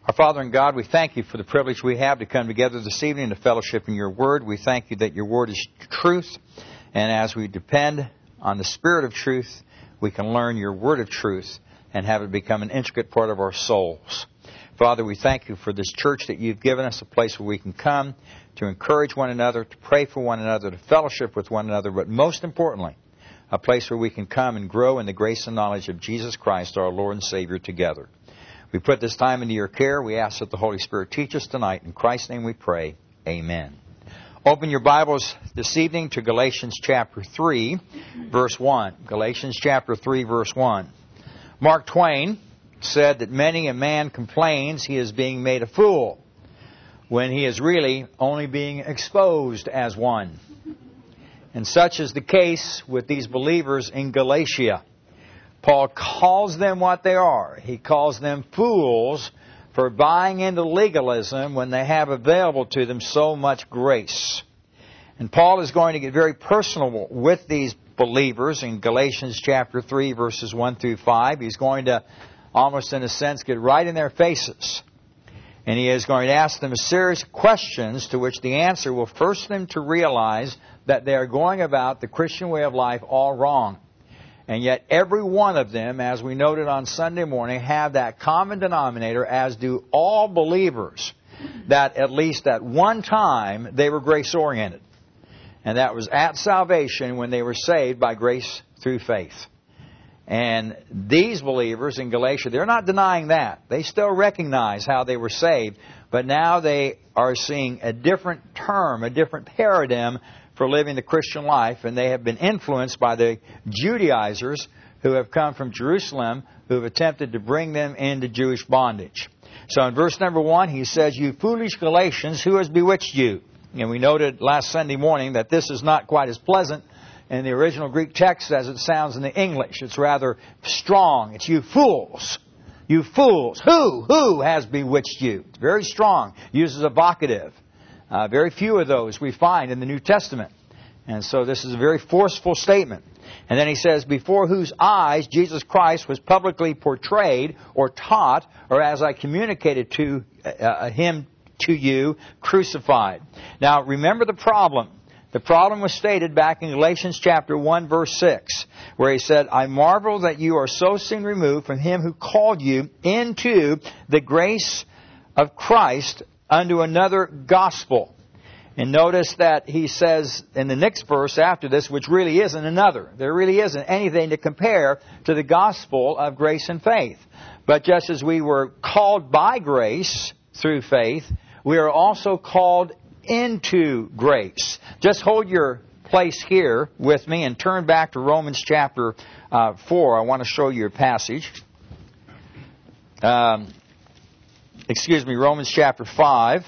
Our Father and God, we thank you for the privilege we have to come together this evening to fellowship in your Word. We thank you that your Word is truth, and as we depend on the Spirit of truth, we can learn your Word of truth and have it become an intricate part of our souls. Father, we thank you for this church that you've given us, a place where we can come to encourage one another, to pray for one another, to fellowship with one another, but most importantly, a place where we can come and grow in the grace and knowledge of Jesus Christ, our Lord and Savior, together. We put this time into your care. We ask that the Holy Spirit teach us tonight. In Christ's name we pray. Amen. Open your Bibles this evening to Galatians chapter 3, verse 1. Galatians chapter 3, verse 1. Mark Twain said that many a man complains he is being made a fool when he is really only being exposed as one. And such is the case with these believers in Galatia. Paul calls them what they are. He calls them fools for buying into legalism when they have available to them so much grace. And Paul is going to get very personal with these believers in Galatians chapter 3, verses 1 through 5. He's going to, almost in a sense, get right in their faces. And he is going to ask them a series of questions to which the answer will force them to realize that they are going about the Christian way of life all wrong. And yet every one of them, as we noted on Sunday morning, have that common denominator, as do all believers, that at least at one time they were grace-oriented. And that was at salvation when they were saved by grace through faith. And these believers in Galatia, they're not denying that. They still recognize how they were saved, but now they are seeing a different term, a different paradigm for living the Christian life, and they have been influenced by the Judaizers who have come from Jerusalem, who have attempted to bring them into Jewish bondage. So in verse number 1, he says, "You foolish Galatians, who has bewitched you?" And we noted last Sunday morning that this is not quite as pleasant in the original Greek text as it sounds in the English. It's rather strong. It's "you fools." You fools. Who has bewitched you? It's very strong. Uses a vocative. Very few of those we find in the New Testament. And so this is a very forceful statement. And then he says, "Before whose eyes Jesus Christ was publicly portrayed or taught, or as I communicated to him to you, crucified." Now remember the problem. The problem was stated back in Galatians chapter 1, verse 6, where he said, "I marvel that you are so soon removed from him who called you into the grace of Christ unto another gospel." And notice that he says in the next verse after this, which really isn't another. There really isn't anything to compare to the gospel of grace and faith. But just as we were called by grace through faith, we are also called into grace. Just hold your place here with me and turn back to Romans chapter 4. I want to show you a passage. Romans chapter 5.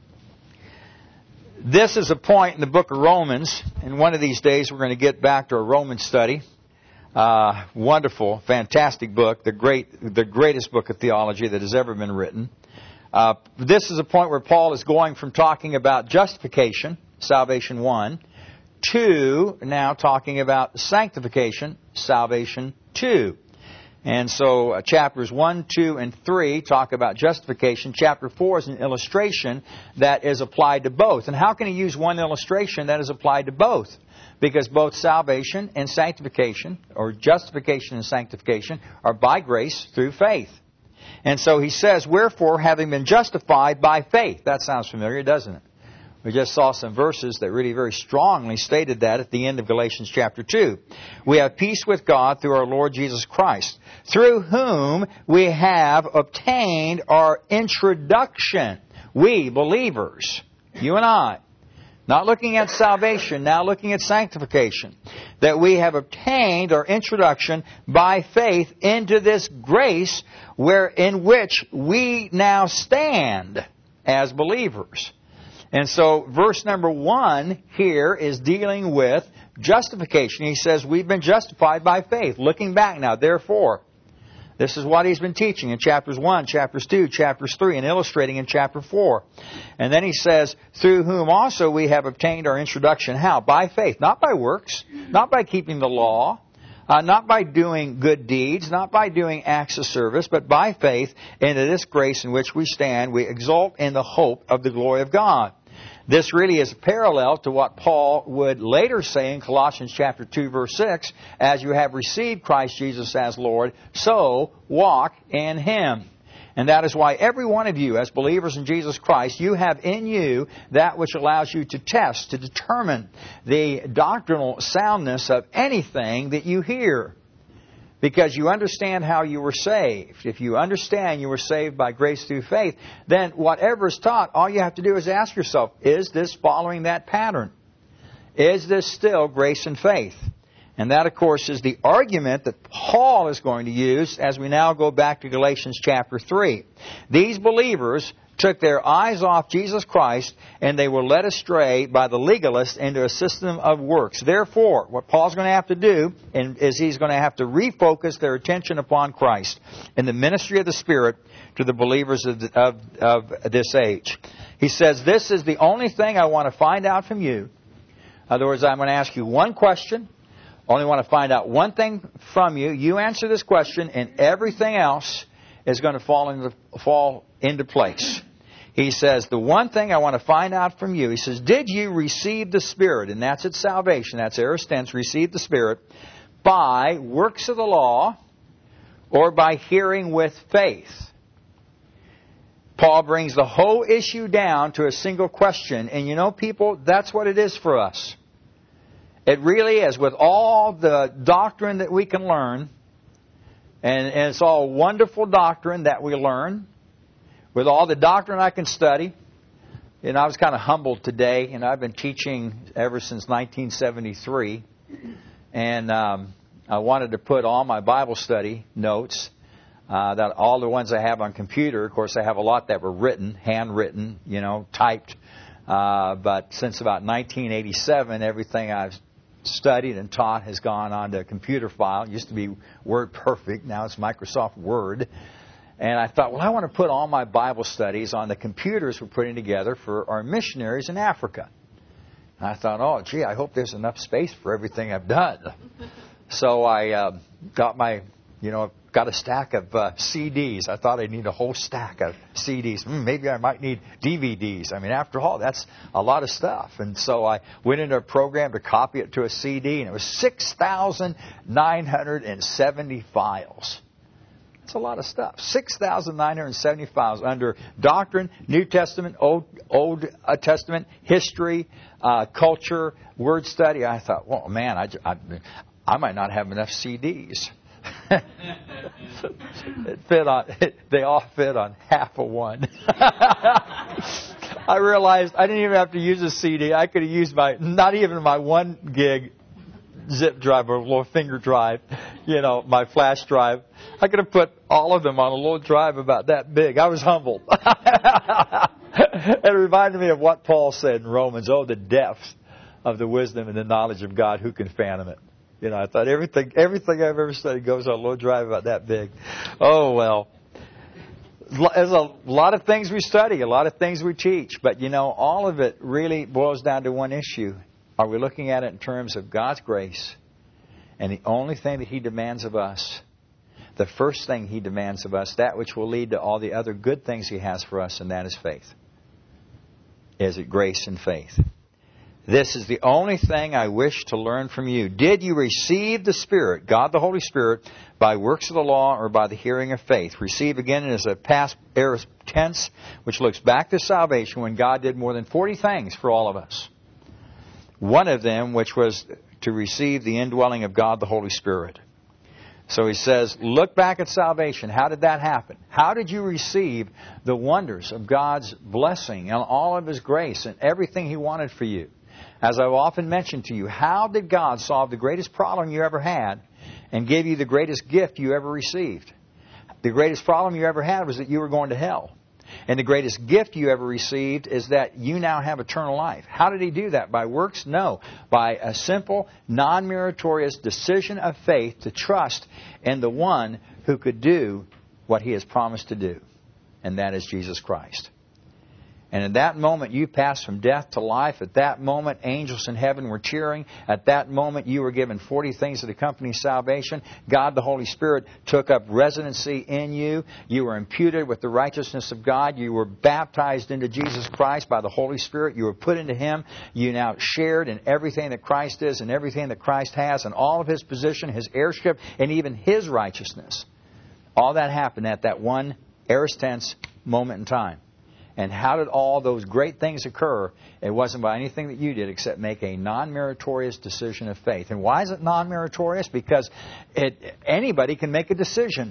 This is a point in the book of Romans, and one of these days we're going to get back to a Roman study. Wonderful, fantastic book, the greatest book of theology that has ever been written. This is a point where Paul is going from talking about justification, salvation 1, to now talking about sanctification, salvation 2. And so chapters 1, 2, and 3 talk about justification. Chapter 4 is an illustration that is applied to both. And how can he use one illustration that is applied to both? Because both salvation and sanctification, or justification and sanctification, are by grace through faith. And so he says, "Wherefore, having been justified by faith." That sounds familiar, doesn't it? We just saw some verses that really very strongly stated that at the end of Galatians chapter 2. "We have peace with God through our Lord Jesus Christ, through whom we have obtained our introduction." We, believers, you and I, not looking at salvation, now looking at sanctification. That we have obtained our introduction by faith into this grace in which we now stand as believers. And so verse number 1 here is dealing with justification. He says we've been justified by faith. Looking back now, therefore, this is what he's been teaching in chapters 1, chapters 2, chapters 3, and illustrating in chapter 4. And then he says, "Through whom also we have obtained our introduction." How? By faith. Not by works, not by keeping the law, not by doing good deeds, not by doing acts of service, but by faith into this grace in which we stand, we exult in the hope of the glory of God. This really is a parallel to what Paul would later say in Colossians chapter 2, verse 6, as you have received Christ Jesus as Lord, so walk in Him. And that is why every one of you, as believers in Jesus Christ, you have in you that which allows you to test, to determine the doctrinal soundness of anything that you hear. Because you understand how you were saved. If you understand you were saved by grace through faith, then whatever is taught, all you have to do is ask yourself, is this following that pattern? Is this still grace and faith? And that, of course, is the argument that Paul is going to use as we now go back to Galatians chapter 3. These believers took their eyes off Jesus Christ and they were led astray by the legalists into a system of works. Therefore, what Paul's going to have to do is he's going to have to refocus their attention upon Christ and the ministry of the Spirit to the believers of this age. He says, this is the only thing I want to find out from you. In other words, I'm going to ask you one question. Only want to find out one thing from you. You answer this question and everything else is going to fall into place. He says, the one thing I want to find out from you, he says, did you receive the Spirit? And that's its salvation. That's aorist tense, receive the Spirit, by works of the law or by hearing with faith? Paul brings the whole issue down to a single question. And you know, people, that's what it is for us. It really is. With all the doctrine that we can learn, and it's all wonderful doctrine that we learn, with all the doctrine I can study. And I was kind of humbled today, and I've been teaching ever since 1973. And I wanted to put all my Bible study notes, that all the ones I have on computer. Of course, I have a lot that were written, handwritten, typed. But since about 1987, everything I've studied and taught has gone on to a computer file. It used to be WordPerfect. Now it's Microsoft Word. And I thought, well, I want to put all my Bible studies on the computers we're putting together for our missionaries in Africa. And I thought, oh, gee, I hope there's enough space for everything I've done. So I got a stack of CDs. I thought I'd need a whole stack of CDs. Maybe I might need DVDs. I mean, after all, that's a lot of stuff. And so I went into a program to copy it to a CD, and it was 6,970 files. That's a lot of stuff. 6,970 files under doctrine, New Testament, Old Testament, history, culture, word study. I thought, well, man, I might not have enough CDs. They all fit on half of one. I realized I didn't even have to use a CD. I could have used not even my 1 gig zip drive or a little finger drive, my flash drive. I could have put all of them on a little drive about that big. I was humbled. It reminded me of what Paul said in Romans, oh, the depth of the wisdom and the knowledge of God, who can fathom it? I thought everything I've ever studied goes on a little drive about that big. Oh, well. There's a lot of things we study, a lot of things we teach, but all of it really boils down to one issue. Are we looking at it in terms of God's grace? And the only thing that He demands of us, the first thing He demands of us, that which will lead to all the other good things He has for us, and that is faith. Is it grace and faith? This is the only thing I wish to learn from you. Did you receive the Spirit, God the Holy Spirit, by works of the law or by the hearing of faith? Receive again is a past aorist tense, which looks back to salvation when God did more than 40 things for all of us. One of them, which was to receive the indwelling of God the Holy Spirit. So he says, look back at salvation. How did that happen? How did you receive the wonders of God's blessing and all of His grace and everything He wanted for you? As I've often mentioned to you, how did God solve the greatest problem you ever had and give you the greatest gift you ever received? The greatest problem you ever had was that you were going to hell. And the greatest gift you ever received is that you now have eternal life. How did He do that? By works? No. By a simple, non-meritorious decision of faith to trust in the one who could do what He has promised to do. And that is Jesus Christ. And at that moment, you passed from death to life. At that moment, angels in heaven were cheering. At that moment, you were given 40 things that accompany salvation. God, the Holy Spirit, took up residency in you. You were imputed with the righteousness of God. You were baptized into Jesus Christ by the Holy Spirit. You were put into Him. You now shared in everything that Christ is and everything that Christ has and all of His position, His heirship, and even His righteousness. All that happened at that one aorist tense moment in time. And how did all those great things occur? It wasn't by anything that you did except make a non-meritorious decision of faith. And why is it non-meritorious? Because anybody can make a decision.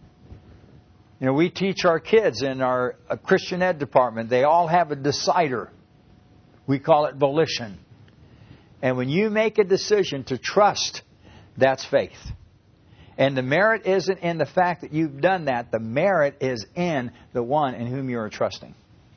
You know, we teach our kids in our Christian Ed department, they all have a decider. We call it volition. And when you make a decision to trust, that's faith. And the merit isn't in the fact that you've done that. The merit is in the one in whom you are trusting.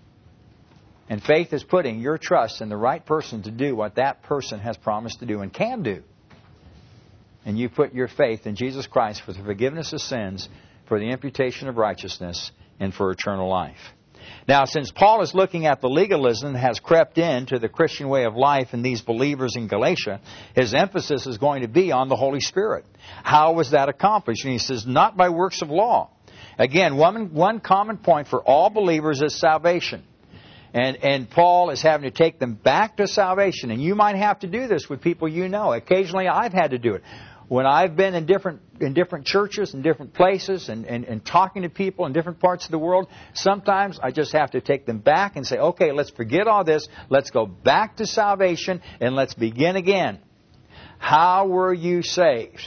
And faith is putting your trust in the right person to do what that person has promised to do and can do. And you put your faith in Jesus Christ for the forgiveness of sins, for the imputation of righteousness, and for eternal life. Now, since Paul is looking at the legalism that has crept into the Christian way of life in these believers in Galatia, his emphasis is going to be on the Holy Spirit. How was that accomplished? And he says, not by works of law. Again, one common point for all believers is salvation. And Paul is having to take them back to salvation. And you might have to do this with people you know. Occasionally I've had to do it. When I've been in different churches and different places and talking to people in different parts of the world, sometimes I just have to take them back and say, okay, let's forget all this. Let's go back to salvation and let's begin again. How were you saved?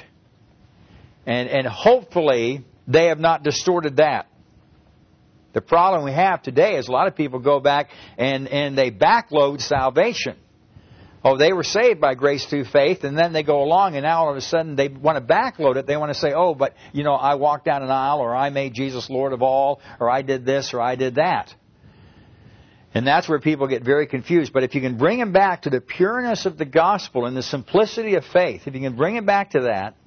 And hopefully they have not distorted that. The problem we have today is a lot of people go back and they backload salvation. Oh, they were saved by grace through faith, and then they go along, and now all of a sudden they want to backload it. They want to say, oh, but, you know, I walked down an aisle, or I made Jesus Lord of all, or I did this, or I did that. And that's where people get very confused. But if you can bring them back to the pureness of the gospel and the simplicity of faith, if you can bring them back to that,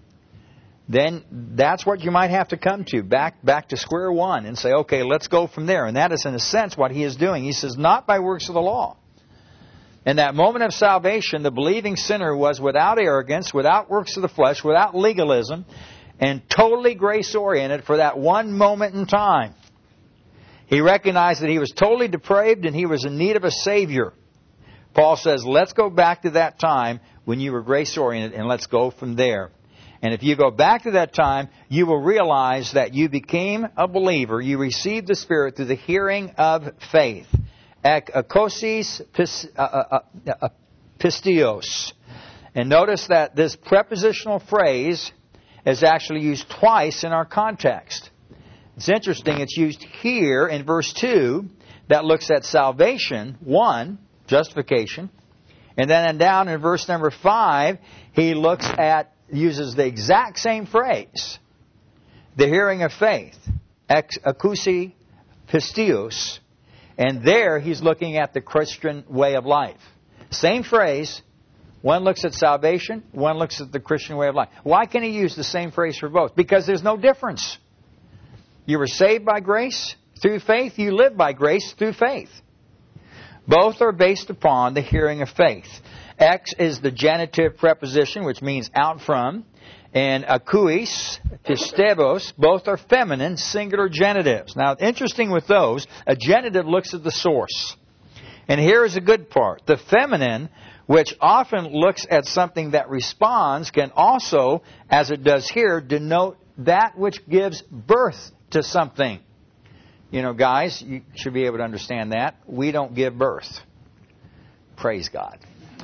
then that's what you might have to come to, back to square one and say, okay, let's go from there. And that is, in a sense, what he is doing. He says, not by works of the law. In that moment of salvation, the believing sinner was without arrogance, without works of the flesh, without legalism, and totally grace-oriented for that one moment in time. He recognized that he was totally depraved and he was in need of a Savior. Paul says, let's go back to that time when you were grace-oriented, and let's go from there. And if you go back to that time, you will realize that you became a believer. You received the Spirit through the hearing of faith. Ekosis pistios. And notice that this prepositional phrase is actually used twice in our context. It's interesting. It's used here in verse 2 that looks at salvation, 1, justification. And then down in verse number 5, he uses the exact same phrase, the hearing of faith, ekousi pistios, and there he's looking at the Christian way of life. Same phrase, one looks at salvation, one looks at the Christian way of life. Why can he use the same phrase for both? Because there's no difference. You were saved by grace through faith, you live by grace through faith. Both are based upon the hearing of faith. Ex is the genitive preposition, which means out from. And akouis, pistebos, both are feminine, singular genitives. Now, interesting with those, a genitive looks at the source. And here is a good part. The feminine, which often looks at something that responds, can also, as it does here, denote that which gives birth to something. You know, guys, you should be able to understand that. We don't give birth. Praise God.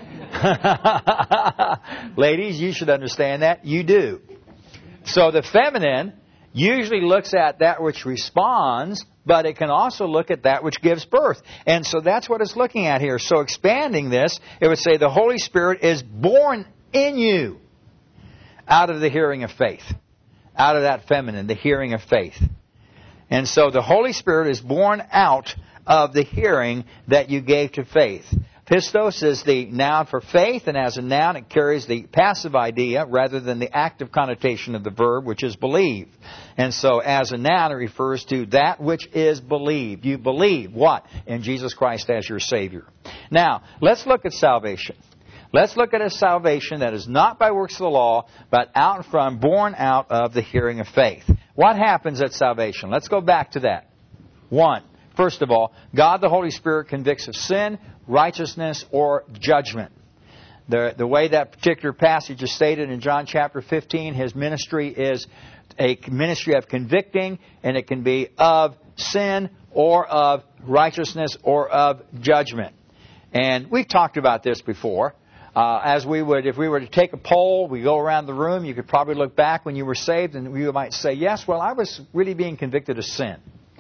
Ladies, you should understand that. You do. So the feminine usually looks at that which responds, but it can also look at that which gives birth. And so that's what it's looking at here. So expanding this, it would say the Holy Spirit is born in you out of the hearing of faith. Out of that feminine, the hearing of faith. And so the Holy Spirit is born out of the hearing that you gave to faith. Pistos is the noun for faith, and as a noun it carries the passive idea rather than the active connotation of the verb, which is believe. And so as a noun it refers to that which is believed. You believe what? In Jesus Christ as your Savior. Now, let's look at salvation. Let's look at a salvation that is not by works of the law, but born out of the hearing of faith. What happens at salvation? Let's go back to that. 1. First of all, God the Holy Spirit convicts of sin, righteousness, or judgment. The way that particular passage is stated in John chapter 15, His ministry is a ministry of convicting, and it can be of sin or of righteousness or of judgment. And we've talked about this before. If we were to take a poll, we go around the room, you could probably look back when you were saved and you might say, yes, well, I was really being convicted of sin.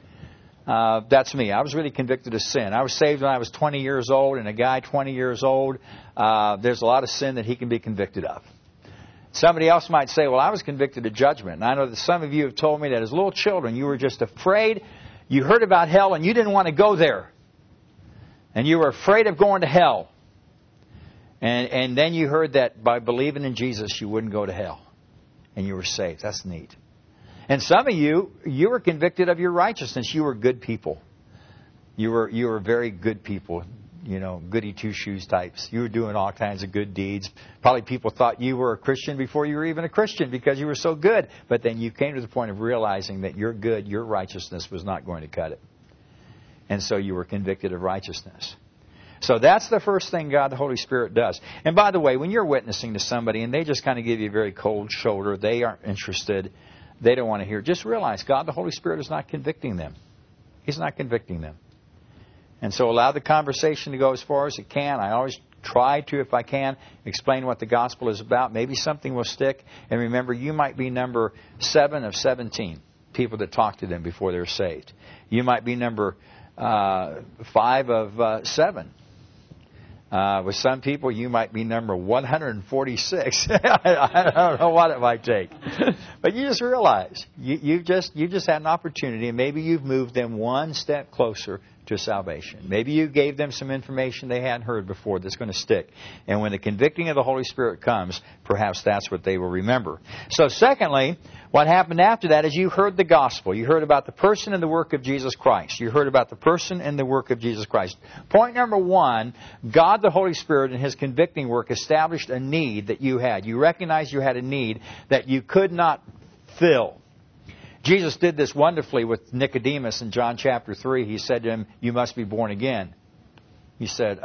That's me. I was really convicted of sin. I was saved when I was 20 years old, and a guy 20 years old, there's a lot of sin that he can be convicted of. Somebody else might say, well, I was convicted of judgment. And I know that some of you have told me that as little children, you were just afraid. You heard about hell and you didn't want to go there. And you were afraid of going to hell. And then you heard that by believing in Jesus, you wouldn't go to hell. And you were saved. That's neat. And some of you were convicted of your righteousness. You were good people. You were very good people. You know, goody two-shoes types. You were doing all kinds of good deeds. Probably people thought you were a Christian before you were even a Christian because you were so good. But then you came to the point of realizing that your good, your righteousness was not going to cut it. And so you were convicted of righteousness. So that's the first thing God the Holy Spirit does. And by the way, when you're witnessing to somebody and they just kind of give you a very cold shoulder, they aren't interested, they don't want to hear, just realize God the Holy Spirit is not convicting them. He's not convicting them. And so allow the conversation to go as far as it can. I always try to, if I can, explain what the gospel is about. Maybe something will stick. And remember, you might be number 7 of 17 people that talk to them before they're saved. You might be number 5 of 7. With some people, you might be number 146. I don't know what it might take. But you just realize, you just had an opportunity, and maybe you've moved them one step closer to salvation. Maybe you gave them some information they hadn't heard before that's going to stick. And when the convicting of the Holy Spirit comes, perhaps that's what they will remember. So secondly, what happened after that is you heard the gospel. You heard about the person and the work of Jesus Christ. You heard about the person and the work of Jesus Christ. Point number 1, God the Holy Spirit in His convicting work established a need that you had. You recognized you had a need that you could not fill. Jesus did this wonderfully with Nicodemus in John chapter 3. He said to him, you must be born again. He said,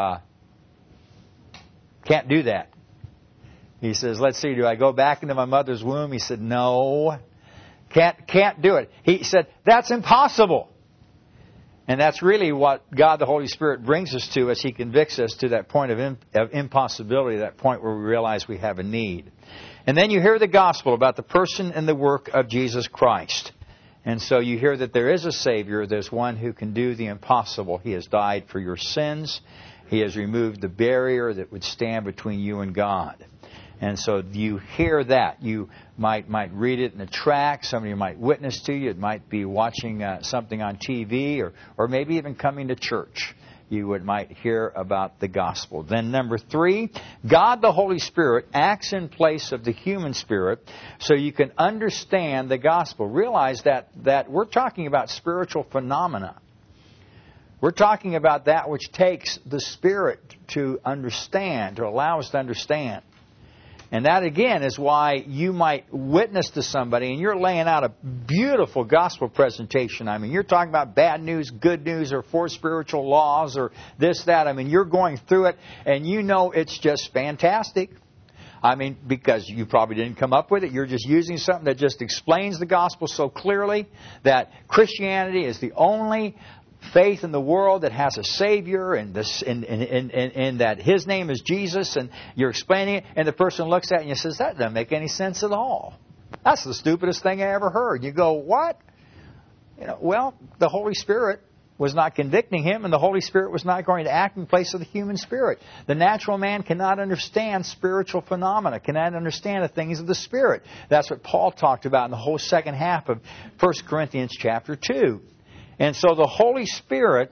can't do that. He says, let's see, do I go back into my mother's womb? He said, no, can't do it. He said, that's impossible. And that's really what God the Holy Spirit brings us to as He convicts us to that point of impossibility, that point where we realize we have a need. And then you hear the gospel about the person and the work of Jesus Christ. And so you hear that there is a Savior. There's one who can do the impossible. He has died for your sins. He has removed the barrier that would stand between you and God. And so you hear that. You might read it in a tract. Somebody might witness to you. It might be watching something on TV or maybe even coming to church. You might hear about the gospel. Then number 3, God the Holy Spirit acts in place of the human spirit so you can understand the gospel. Realize that we're talking about spiritual phenomena. We're talking about that which takes the Spirit to understand, to allow us to understand. And that, again, is why you might witness to somebody and you're laying out a beautiful gospel presentation. I mean, you're talking about bad news, good news, or 4 spiritual laws, or this, that. I mean, you're going through it and you know it's just fantastic. I mean, because you probably didn't come up with it. You're just using something that just explains the gospel so clearly that Christianity is the only faith in the world that has a Savior and that His name is Jesus, and you're explaining it, and the person looks at you and says, that doesn't make any sense at all. That's the stupidest thing I ever heard. You go, what? Well, the Holy Spirit was not convicting him, and the Holy Spirit was not going to act in place of the human spirit. The natural man cannot understand spiritual phenomena, cannot understand the things of the Spirit. That's what Paul talked about in the whole second half of 1 Corinthians chapter 2. And so the Holy Spirit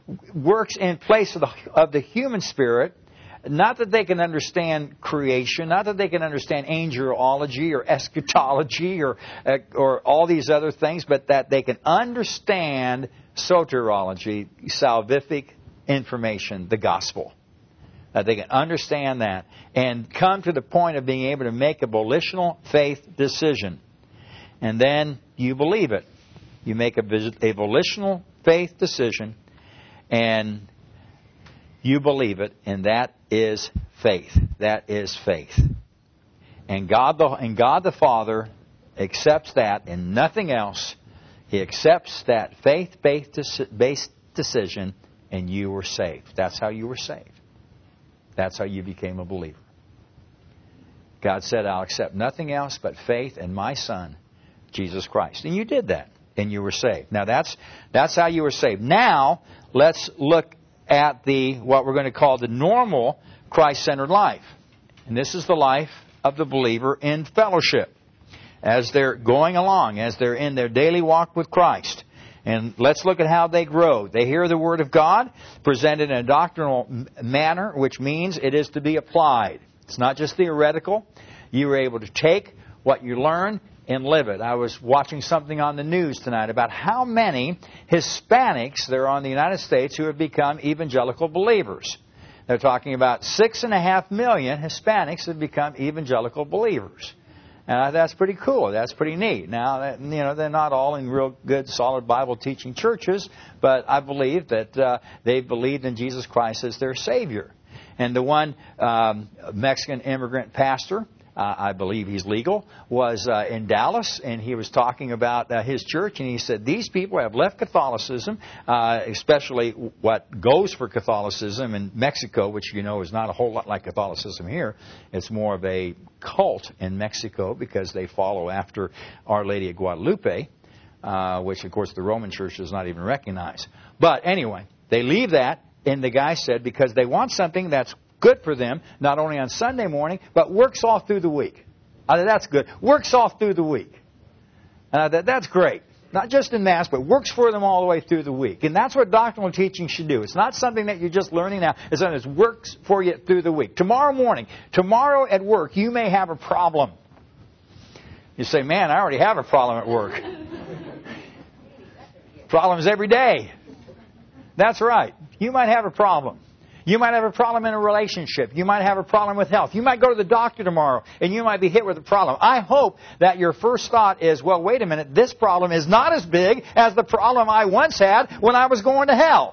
works in place of the human spirit. Not that they can understand creation, not that they can understand angelology or eschatology or all these other things, but that they can understand soteriology, salvific information, the gospel. That they can understand that and come to the point of being able to make a volitional faith decision. And then you believe it. You make a volitional faith decision and you believe it, and that is faith. That is faith. And God the Father accepts that and nothing else. He accepts that faith-based decision, and you were saved. That's how you were saved. That's how you became a believer. God said, I'll accept nothing else but faith in my Son, Jesus Christ. And you did that, and you were saved. Now, that's how you were saved. Now, let's look at what we're going to call the normal Christ-centered life. And this is the life of the believer in fellowship as they're going along, as they're in their daily walk with Christ. And let's look at how they grow. They hear the Word of God presented in a doctrinal manner, which means it is to be applied. It's not just theoretical. You are able to take what you learn and live it. I was watching something on the news tonight about how many Hispanics there are in the United States who have become evangelical believers. They're talking about 6.5 million Hispanics have become evangelical believers. And that's pretty cool. That's pretty neat. Now, they're not all in real good, solid Bible teaching churches, but I believe that they've believed in Jesus Christ as their Savior. And the one Mexican immigrant pastor, I believe he's legal, was in Dallas, and he was talking about his church, and he said, these people have left Catholicism, especially what goes for Catholicism in Mexico, which you know is not a whole lot like Catholicism here. It's more of a cult in Mexico because they follow after Our Lady of Guadalupe, which, of course, the Roman Church does not even recognize. But anyway, they leave that, and the guy said, because they want something that's good for them, not only on Sunday morning, but works all through the week. That's good. Works all through the week. That's great. Not just in Mass, but works for them all the way through the week. And that's what doctrinal teaching should do. It's not something that you're just learning now. It's something that works for you through the week. Tomorrow at work, you may have a problem. You say, man, I already have a problem at work. Problems every day. That's right. You might have a problem. You might have a problem in a relationship. You might have a problem with health. You might go to the doctor tomorrow and you might be hit with a problem. I hope that your first thought is, well, wait a minute, this problem is not as big as the problem I once had when I was going to hell.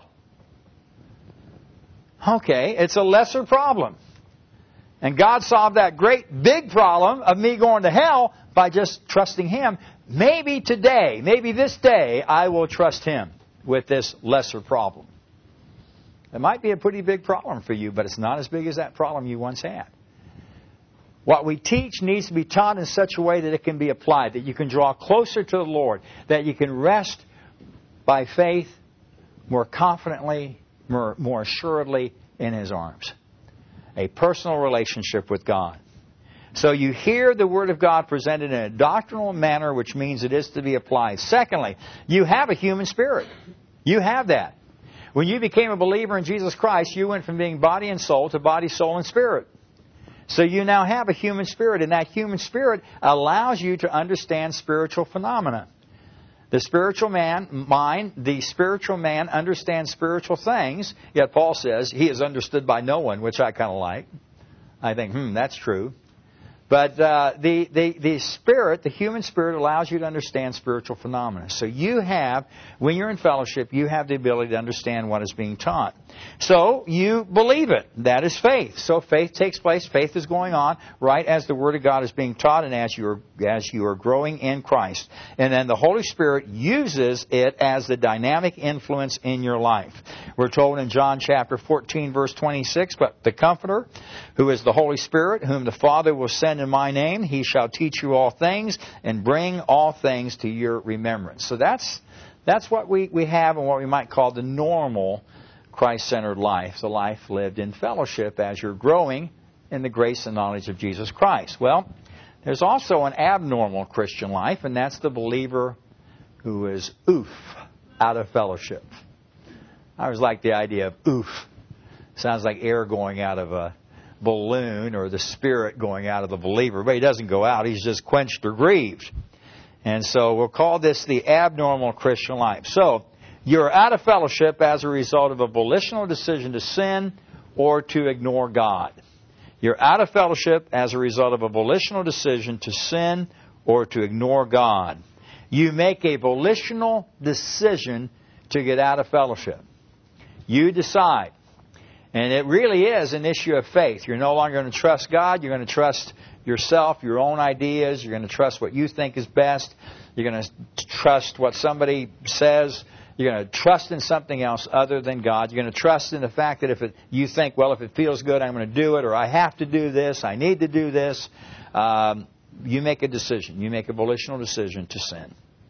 Okay, it's a lesser problem. And God solved that great big problem of me going to hell by just trusting Him. Maybe today, maybe this day, I will trust Him with this lesser problem. It might be a pretty big problem for you, but it's not as big as that problem you once had. What we teach needs to be taught in such a way that it can be applied, that you can draw closer to the Lord, that you can rest by faith more confidently, more assuredly in His arms. A personal relationship with God. So you hear the Word of God presented in a doctrinal manner, which means it is to be applied. Secondly, you have a human spirit. You have that. When you became a believer in Jesus Christ, you went from being body and soul to body, soul, and spirit. So you now have a human spirit, and that human spirit allows you to understand spiritual phenomena. The spiritual man understands spiritual things, yet Paul says he is understood by no one, which I kind of like. I think, that's true. But the spirit, the human spirit, allows you to understand spiritual phenomena. So you have, when you're in fellowship, you have the ability to understand what is being taught. So you believe it. That is faith. So faith takes place. Faith is going on right as the Word of God is being taught and as you are growing in Christ. And then the Holy Spirit uses it as the dynamic influence in your life. We're told in John chapter 14, verse 26, but the Comforter, who is the Holy Spirit, whom the Father will send in my name, He shall teach you all things and bring all things to your remembrance. So that's what we have in what we might call the normal Christ-centered life, the life lived in fellowship as you're growing in the grace and knowledge of Jesus Christ. Well, there's also an abnormal Christian life, and that's the believer who is out of fellowship. I always like the idea of oof. Sounds like air going out of a balloon or the Spirit going out of the believer. But he doesn't go out. He's just quenched or grieved. And so we'll call this the abnormal Christian life. So you're out of fellowship as a result of a volitional decision to sin or to ignore God. You're out of fellowship as a result of a volitional decision to sin or to ignore God. You make a volitional decision to get out of fellowship. You decide. And it really is an issue of faith. You're no longer going to trust God. You're going to trust yourself, your own ideas. You're going to trust what you think is best. You're going to trust what somebody says. You're going to trust in something else other than God. You're going to trust in the fact that if you think, well, if it feels good, I'm going to do it, or I have to do this, I need to do this. You make a decision. You make a volitional decision to sin.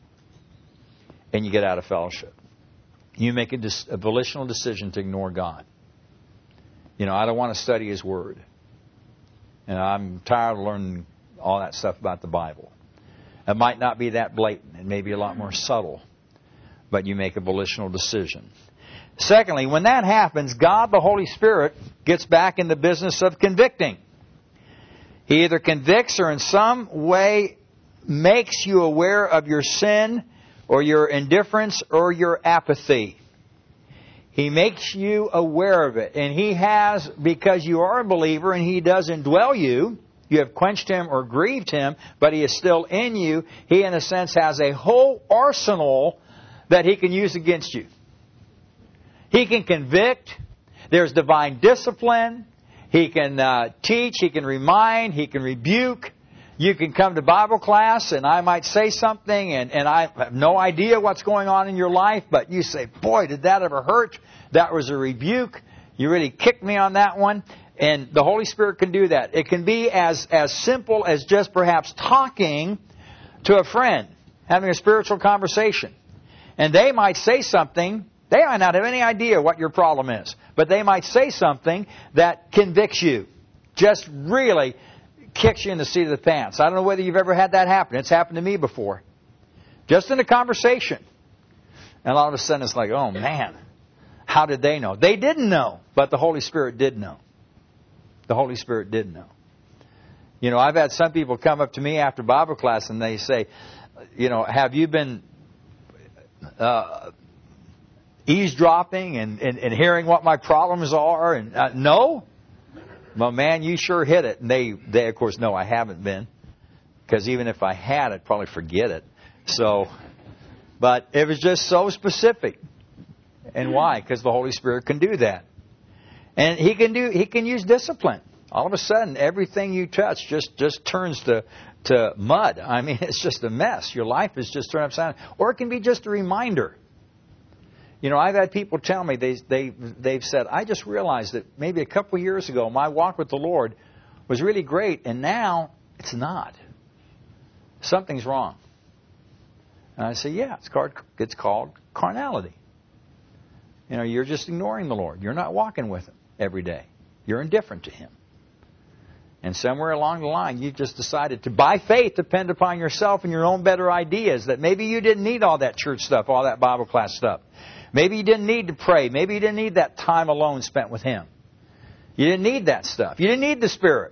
And you get out of fellowship. You make a volitional decision to ignore God. I don't want to study His Word. And I'm tired of learning all that stuff about the Bible. It might not be that blatant. It may be a lot more subtle. But you make a volitional decision. Secondly, when that happens, God, the Holy Spirit, gets back in the business of convicting. He either convicts or in some way makes you aware of your sin or your indifference or your apathy. He makes you aware of it. And He has, because you are a believer and He does indwell you, you have quenched Him or grieved Him, but He is still in you. He, in a sense, has a whole arsenal that He can use against you. He can convict. There's divine discipline. He can teach. He can remind. He can rebuke. You can come to Bible class and I might say something and I have no idea what's going on in your life, but you say, boy, did that ever hurt? That was a rebuke. You really kicked me on that one. And the Holy Spirit can do that. It can be as simple as just perhaps talking to a friend, having a spiritual conversation. And they might say something. They might not have any idea what your problem is, but they might say something that convicts you. Just really kicks you in the seat of the pants. I don't know whether you've ever had that happen. It's happened to me before. Just in a conversation. And all of a sudden it's like, oh man, how did they know? They didn't know, but the Holy Spirit did know. The Holy Spirit did know. I've had some people come up to me after Bible class and they say, have you been eavesdropping and hearing what my problems are? And no. Well, man, you sure hit it. And they of course, know I haven't been. Because even if I had, I'd probably forget it. But it was just so specific. And why? Because the Holy Spirit can do that. And He can use discipline. All of a sudden, everything you touch just turns to mud. I mean, it's just a mess. Your life is just turned upside down. Or it can be just a reminder. I've had people tell me, they've said, I just realized that maybe a couple years ago, my walk with the Lord was really great, and now it's not. Something's wrong. And I say, yeah, it's called carnality. You're just ignoring the Lord. You're not walking with Him every day. You're indifferent to Him. And somewhere along the line, you've just decided to, by faith, depend upon yourself and your own better ideas, that maybe you didn't need all that church stuff, all that Bible class stuff. Maybe you didn't need to pray. Maybe you didn't need that time alone spent with Him. You didn't need that stuff. You didn't need the Spirit.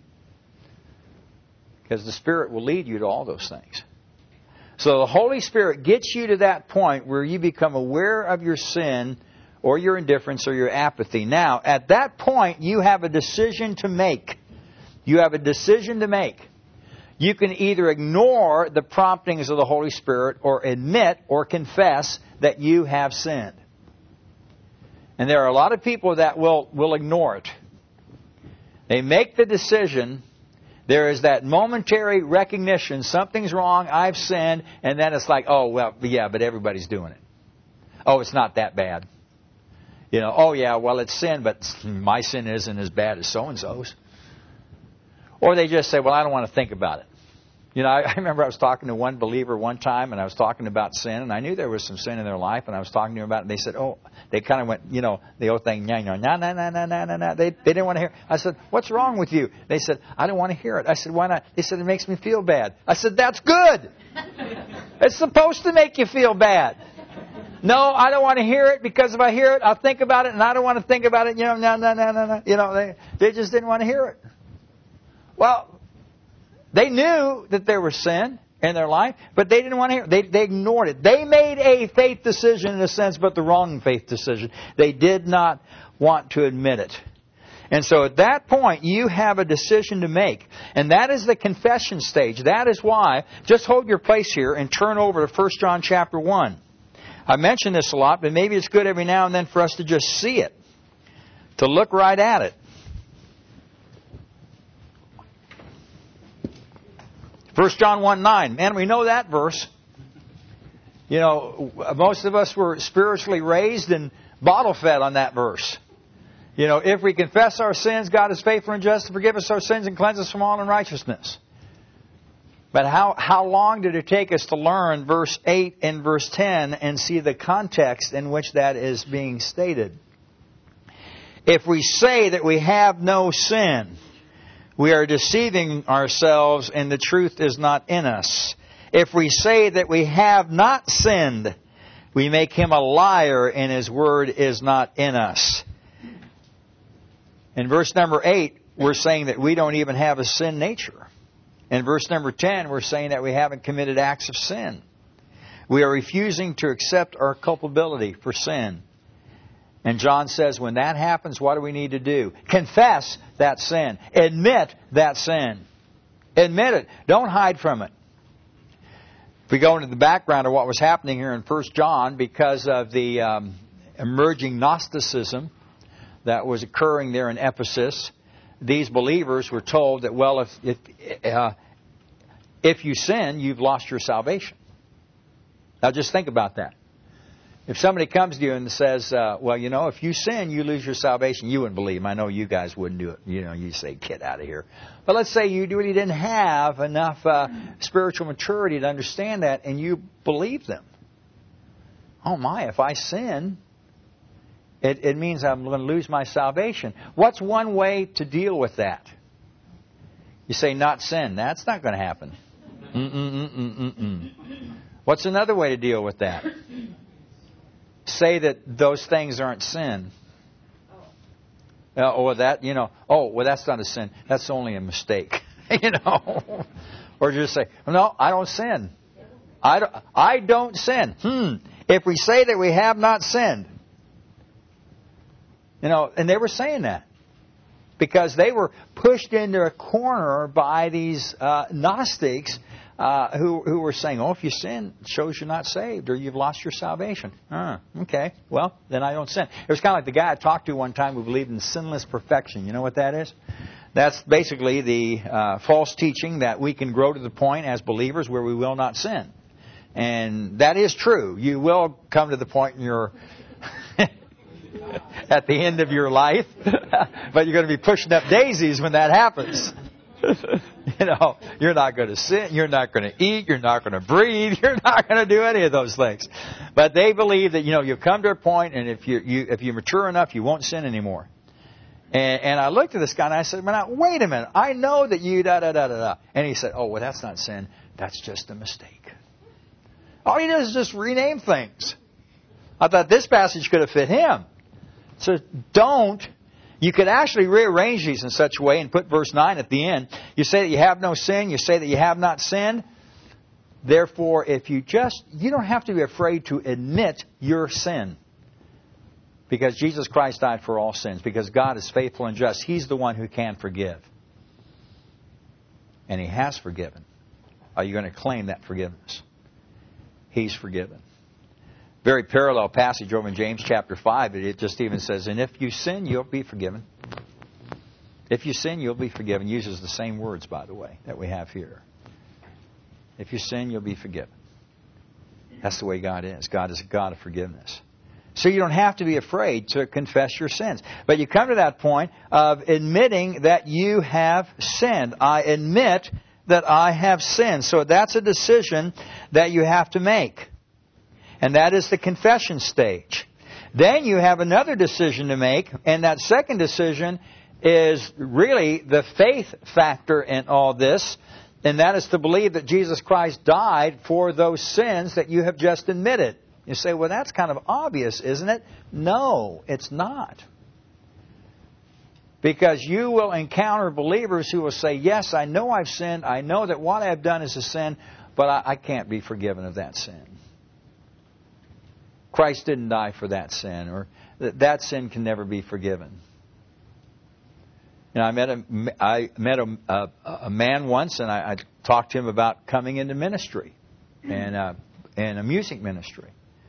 Because the Spirit will lead you to all those things. So the Holy Spirit gets you to that point where you become aware of your sin or your indifference or your apathy. Now, at that point, you have a decision to make. You have a decision to make. You can either ignore the promptings of the Holy Spirit or admit or confess that you have sinned. And there are a lot of people that will ignore it. They make the decision. There is that momentary recognition, something's wrong, I've sinned, and then it's like, oh, well, yeah, but everybody's doing it. Oh, it's not that bad. Oh, yeah, well, it's sin, but my sin isn't as bad as so-and-so's. Or they just say, well, I don't want to think about it. I remember I was talking to one believer one time, and I was talking about sin, and I knew there was some sin in their life, and I was talking to them about it, and they said, oh, they kind of went, the old thing, nah. They didn't want to hear it. I said, what's wrong with you? They said, I don't want to hear it. I said, why not? They said, it makes me feel bad. I said, that's good. It's supposed to make you feel bad. No, I don't want to hear it, because if I hear it, I'll think about it, and I don't want to think about it. No. They just didn't want to hear it. Well, they knew that there was sin in their life, but they didn't want to hear it. They ignored it. They made a faith decision in a sense, but the wrong faith decision. They did not want to admit it. And so at that point, you have a decision to make. And that is the confession stage. That is why, just hold your place here and turn over to 1 John chapter 1. I mention this a lot, but maybe it's good every now and then for us to just see it, to look right at it. 1 John 1:9. Man, we know that verse. You know, most of us were spiritually raised and bottle fed on that verse. You know, if we confess our sins, God is faithful and just to forgive us our sins and cleanse us from all unrighteousness. But how long did it take us to learn verse 8 and verse 10 and see the context in which that is being stated? If we say that we have no sin, we are deceiving ourselves and the truth is not in us. If we say that we have not sinned, we make Him a liar and His word is not in us. In verse number 8, we're saying that we don't even have a sin nature. In verse number 10, we're saying that we haven't committed acts of sin. We are refusing to accept our culpability for sin. And John says when that happens, what do we need to do? Confess that sin. Admit that sin. Admit it. Don't hide from it. If we go into the background of what was happening here in 1 John, because of the emerging Gnosticism that was occurring there in Ephesus, these believers were told that, well, if you sin, you've lost your salvation. Now just think about that. If somebody comes to you and says, well, you know, if you sin, you lose your salvation, you wouldn't believe them. I know you guys wouldn't do it. You know, you say, get out of here. But let's say you really didn't have enough spiritual maturity to understand that, and you believe them. Oh my, if I sin, it means I'm going to lose my salvation. What's one way to deal with that? You say, not sin. That's not going to happen. What's another way to deal with that? Say that those things aren't sin. Or that, you know, oh, well, that's not a sin. That's only a mistake. You know. Or just say, no, I don't sin. I don't sin. If we say that we have not sinned. You know, and they were saying that because they were pushed into a corner by these Gnostics who were saying, oh, if you sin, it shows you're not saved or you've lost your salvation. Okay, well, then I don't sin. It was kind of like the guy I talked to one time who believed in sinless perfection. You know what that is? That's basically the false teaching that we can grow to the point as believers where we will not sin. And that is true. You will come to the point in your at the end of your life, but you're going to be pushing up daisies when that happens. You know, you're not going to sin, you're not going to eat, you're not going to breathe, you're not going to do any of those things. But they believe that, you know, you'll come to a point, and if you mature enough, you won't sin anymore. And I looked at this guy and I said, well, now, wait a minute, I know that you da-da-da-da-da. And he said, oh, well, that's not sin, that's just a mistake. All he does is just rename things. I thought this passage could have fit him. So don't. You could actually rearrange these in such a way and put verse 9 at the end. You say that you have no sin. You say that you have not sinned. Therefore, if you don't have to be afraid to admit your sin. Because Jesus Christ died for all sins. Because God is faithful and just. He's the one who can forgive. And He has forgiven. Are you going to claim that forgiveness? He's forgiven. Very parallel passage over in James chapter 5. It just even says, and if you sin, you'll be forgiven. If you sin, you'll be forgiven. Uses the same words, by the way, that we have here. If you sin, you'll be forgiven. That's the way God is. God is a God of forgiveness. So you don't have to be afraid to confess your sins. But you come to that point of admitting that you have sinned. I admit that I have sinned. So that's a decision that you have to make. And that is the confession stage. Then you have another decision to make, and that second decision is really the faith factor in all this, and that is to believe that Jesus Christ died for those sins that you have just admitted. You say, well, that's kind of obvious, isn't it? No, it's not. Because you will encounter believers who will say, yes, I know I've sinned. I know that what I've done is a sin, but I can't be forgiven of that sin. Christ didn't die for that sin, or that sin can never be forgiven. You know, I met a man once, and I talked to him about coming into ministry and a music ministry.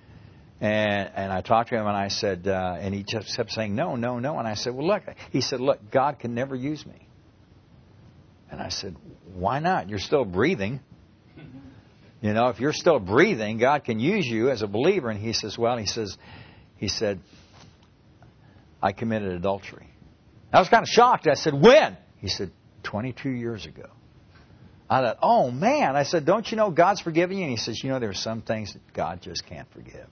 And I talked to him, and I said, and he just kept saying, no. And I said, well, look. He said, look, God can never use me. And I said, why not? You're still breathing. You know, if you're still breathing, God can use you as a believer. And he says, well, he said, I committed adultery. I was kind of shocked. I said, when? He said, 22 years ago. I thought, oh, man. I said, don't you know God's forgiven you? And he says, you know, there are some things that God just can't forgive.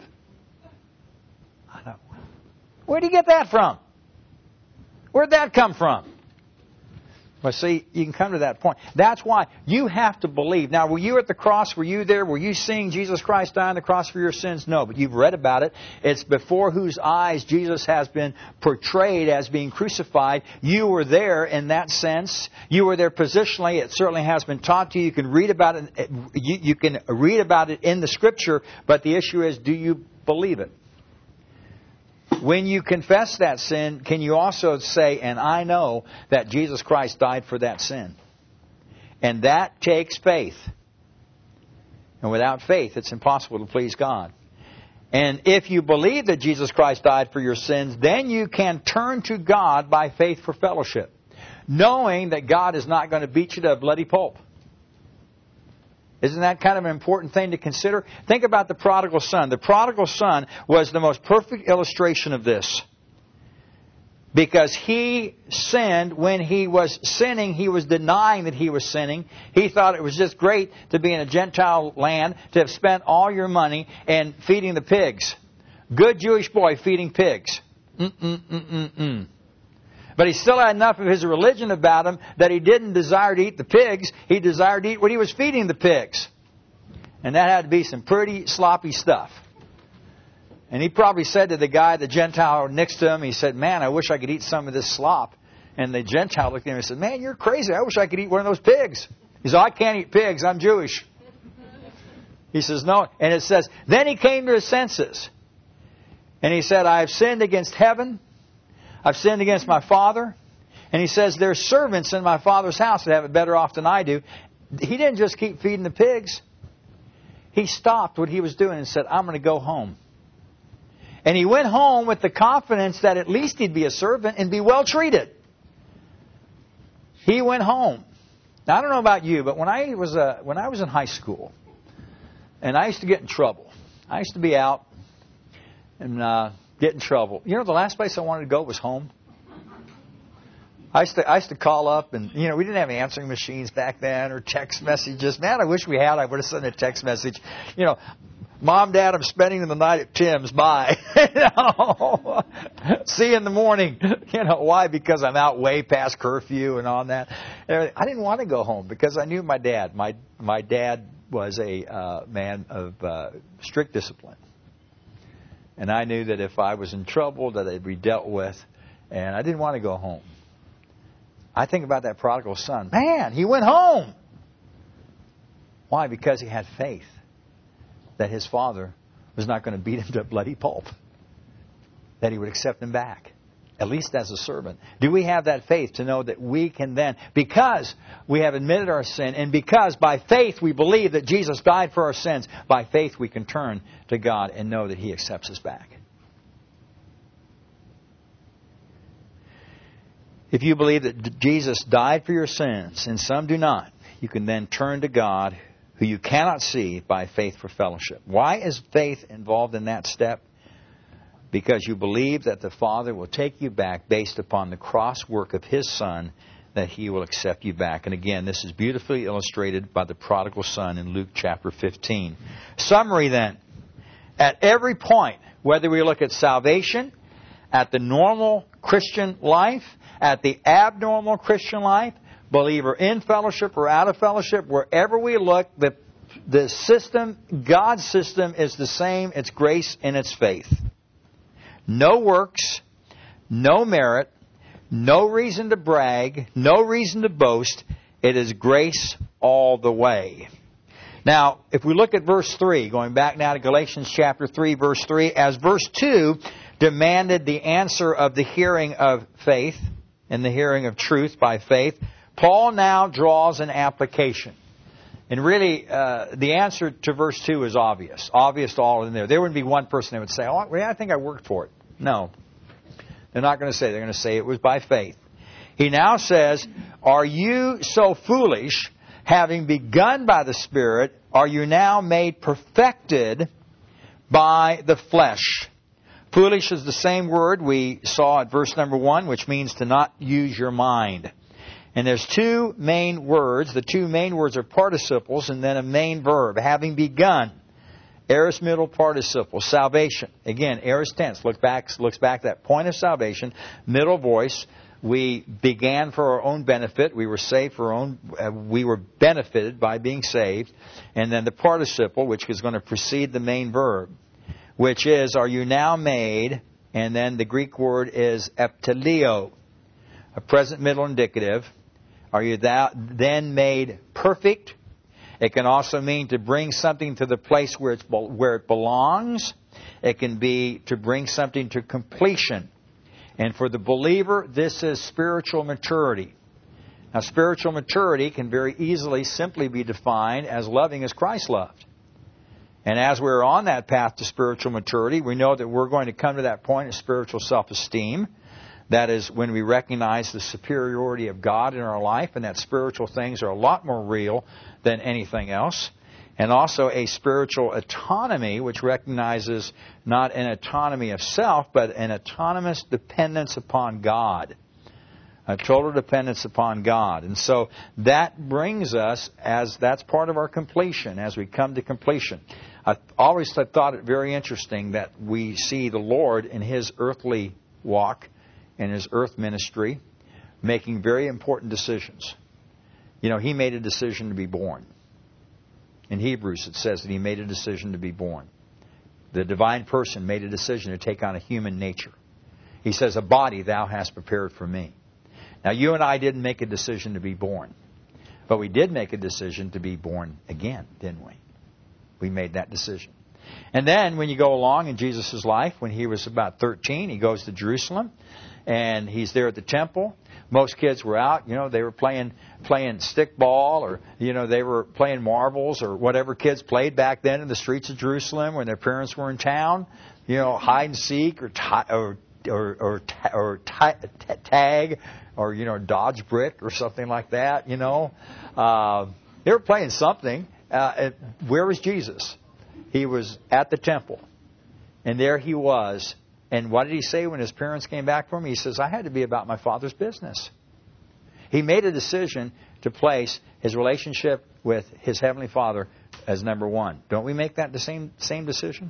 I thought, where did you get that from? Where'd that come from? Well, see, you can come to that point. That's why you have to believe. Now, were you at the cross? Were you there? Were you seeing Jesus Christ die on the cross for your sins? No, but you've read about it. It's before whose eyes Jesus has been portrayed as being crucified. You were there in that sense. You were there positionally. It certainly has been taught to you. You can read about it. You can read about it in the Scripture. But the issue is, do you believe it? When you confess that sin, can you also say, and I know that Jesus Christ died for that sin? And that takes faith. And without faith, it's impossible to please God. And if you believe that Jesus Christ died for your sins, then you can turn to God by faith for fellowship, knowing that God is not going to beat you to a bloody pulp. Isn't that kind of an important thing to consider? Think about the prodigal son. The prodigal son was the most perfect illustration of this. Because he sinned. When he was sinning, he was denying that he was sinning. He thought it was just great to be in a Gentile land, to have spent all your money and feeding the pigs. Good Jewish boy feeding pigs. But he still had enough of his religion about him that he didn't desire to eat the pigs. He desired to eat what he was feeding the pigs. And that had to be some pretty sloppy stuff. And he probably said to the guy, the Gentile next to him, he said, man, I wish I could eat some of this slop. And the Gentile looked at him and said, man, you're crazy. I wish I could eat one of those pigs. He said, I can't eat pigs. I'm Jewish. He says, no. And it says, then he came to his senses. And he said, I have sinned against heaven. I've sinned against my father. And he says, there's servants in my father's house that have it better off than I do. He didn't just keep feeding the pigs. He stopped what he was doing and said, I'm going to go home. And he went home with the confidence that at least he'd be a servant and be well treated. He went home. Now, I don't know about you, but when I was in high school, and I used to get in trouble. I used to be out and get in trouble. You know, the last place I wanted to go was home. I used to call up, and you know, we didn't have answering machines back then or text messages. Man, I wish we had. I would have sent a text message. You know, Mom, Dad, I'm spending the night at Tim's. Bye. See you in the morning. You know why? Because I'm out way past curfew and on that. I didn't want to go home because I knew my dad. My dad was a man of strict discipline. And I knew that if I was in trouble, that I'd be dealt with. And I didn't want to go home. I think about that prodigal son. Man, he went home. Why? Because he had faith that his father was not going to beat him to a bloody pulp. That he would accept him back. At least as a servant. Do we have that faith to know that we can then, because we have admitted our sin, and because by faith we believe that Jesus died for our sins, by faith we can turn to God and know that He accepts us back. If you believe that Jesus died for your sins, and some do not, you can then turn to God, who you cannot see, by faith for fellowship. Why is faith involved in that step? Because you believe that the Father will take you back based upon the cross work of His Son, that He will accept you back. And again, this is beautifully illustrated by the prodigal son in Luke chapter 15. Summary then. At every point, whether we look at salvation, at the normal Christian life, at the abnormal Christian life, believer in fellowship or out of fellowship, wherever we look, the the system, God's system is the same. It's grace and it's faith. No works, no merit, no reason to brag, no reason to boast. It is grace all the way. Now, if we look at verse 3, going back now to Galatians chapter 3, verse 3, as verse 2 demanded the answer of the hearing of faith and the hearing of truth by faith, Paul now draws an application. And really, the answer to verse 2 is obvious. Obvious to all in there. There wouldn't be one person that would say, oh, I think I worked for it. No. They're not going to say. They're going to say it was by faith. He now says, are you so foolish, having begun by the Spirit, are you now made perfected by the flesh? Foolish is the same word we saw at verse number 1, which means to not use your mind. And there's two main words. The two main words are participles and then a main verb. Having begun. Aorist middle participle. Salvation. Again, aorist tense. Looks back at that point of salvation. Middle voice. We began for our own benefit. We were saved for our own. We were benefited by being saved. And then the participle, which is going to precede the main verb, which is, are you now made? And then the Greek word is epteleo, a present middle indicative. Are you then made perfect? It can also mean to bring something to the place where it belongs. It can be to bring something to completion. And for the believer, this is spiritual maturity. Now, spiritual maturity can very easily simply be defined as loving as Christ loved. And as we're on that path to spiritual maturity, we know that we're going to come to that point of spiritual self-esteem. That is when we recognize the superiority of God in our life and that spiritual things are a lot more real than anything else. And also a spiritual autonomy, which recognizes not an autonomy of self, but an autonomous dependence upon God. A total dependence upon God. And so that brings us, as that's part of our completion, as we come to completion. I always thought it very interesting that we see the Lord in His earthly walk, in His earth ministry, making very important decisions. You know, He made a decision to be born. In Hebrews it says that He made a decision to be born. The divine person made a decision to take on a human nature. He says, a body thou hast prepared for me. Now, you and I didn't make a decision to be born. But we did make a decision to be born again, didn't we? We made that decision. And then when you go along in Jesus' life, when He was about 13, He goes to Jerusalem. And He's there at the temple. Most kids were out. You know, they were playing stickball, or, you know, they were playing marbles, or whatever kids played back then in the streets of Jerusalem when their parents were in town. You know, hide and seek, or tag, or, you know, dodge brick, or something like that. You know, they were playing something. Where was Jesus? He was at the temple, and there He was. And what did He say when His parents came back for Him? He says, I had to be about my Father's business. He made a decision to place His relationship with His Heavenly Father as number one. Don't we make that the same decision?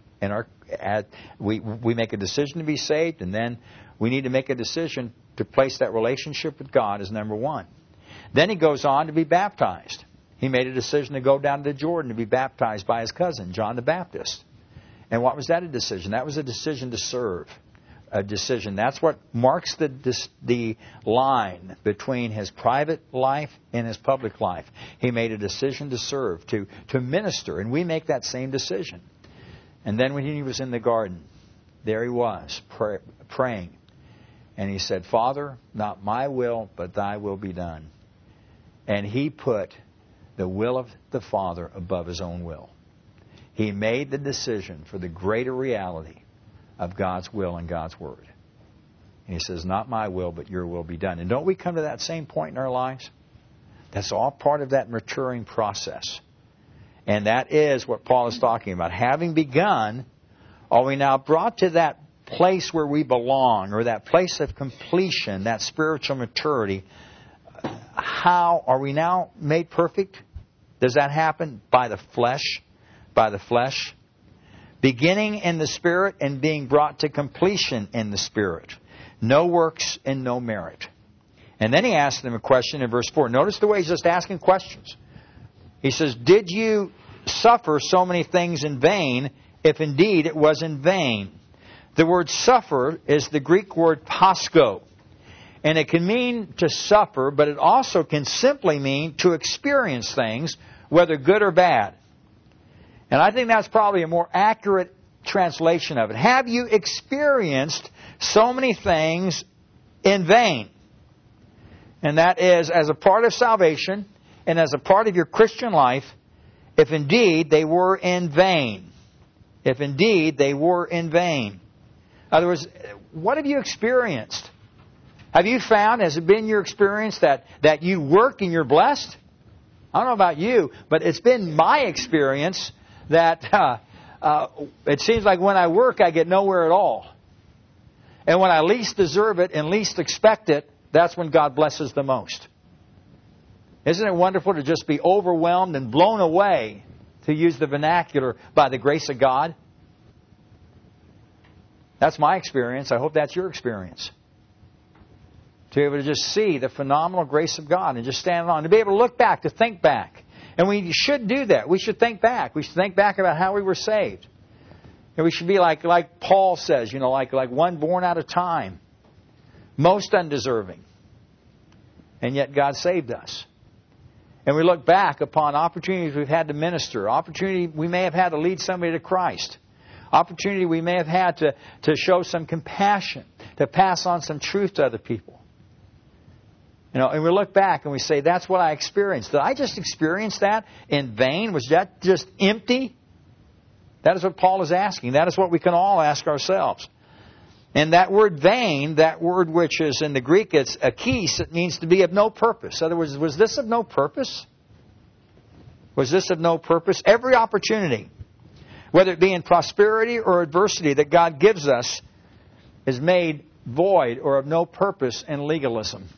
We make a decision to be saved, and then we need to make a decision to place that relationship with God as number one. Then He goes on to be baptized. He made a decision to go down to Jordan to be baptized by his cousin, John the Baptist. And what was that a decision? That was a decision to serve. A decision. That's what marks the line between his private life and his public life. He made a decision to serve, to minister. And we make that same decision. And then when He was in the garden, there He was, praying. And He said, Father, not my will, but Thy will be done. And He put the will of the Father above His own will. He made the decision for the greater reality of God's will and God's Word. And He says, not my will, but Your will be done. And don't we come to that same point in our lives? That's all part of that maturing process. And that is what Paul is talking about. Having begun, are we now brought to that place where we belong, or that place of completion, that spiritual maturity? How are we now made perfect? Does that happen by the flesh? By the flesh? Beginning in the Spirit and being brought to completion in the Spirit. No works and no merit. And then he asked them a question in verse 4. Notice the way he's just asking questions. He says, did you suffer so many things in vain, if indeed it was in vain? The word suffer is the Greek word pasco. And it can mean to suffer, but it also can simply mean to experience things, whether good or bad. And I think that's probably a more accurate translation of it. Have you experienced so many things in vain? And that is, as a part of salvation and as a part of your Christian life, if indeed they were in vain. If indeed they were in vain. In other words, what have you experienced? Have you found, has it been your experience that you work and you're blessed? I don't know about you, but it's been my experience that it seems like when I work, I get nowhere at all. And when I least deserve it and least expect it, that's when God blesses the most. Isn't it wonderful to just be overwhelmed and blown away, to use the vernacular, by the grace of God? That's my experience. I hope that's your experience. To be able to just see the phenomenal grace of God and just stand on. To be able to look back, to think back. And we should do that. We should think back. We should think back about how we were saved. And we should be like Paul says, like one born out of time. Most undeserving. And yet God saved us. And we look back upon opportunities we've had to minister. Opportunity we may have had to lead somebody to Christ. Opportunity we may have had to show some compassion. To pass on some truth to other people. And we look back and we say, that's what I experienced. Did I just experience that in vain? Was that just empty? That is what Paul is asking. That is what we can all ask ourselves. And that word vain, that word which is in the Greek, it's akis, it means to be of no purpose. In other words, was this of no purpose? Was this of no purpose? Every opportunity, whether it be in prosperity or adversity that God gives us, is made void or of no purpose in legalism.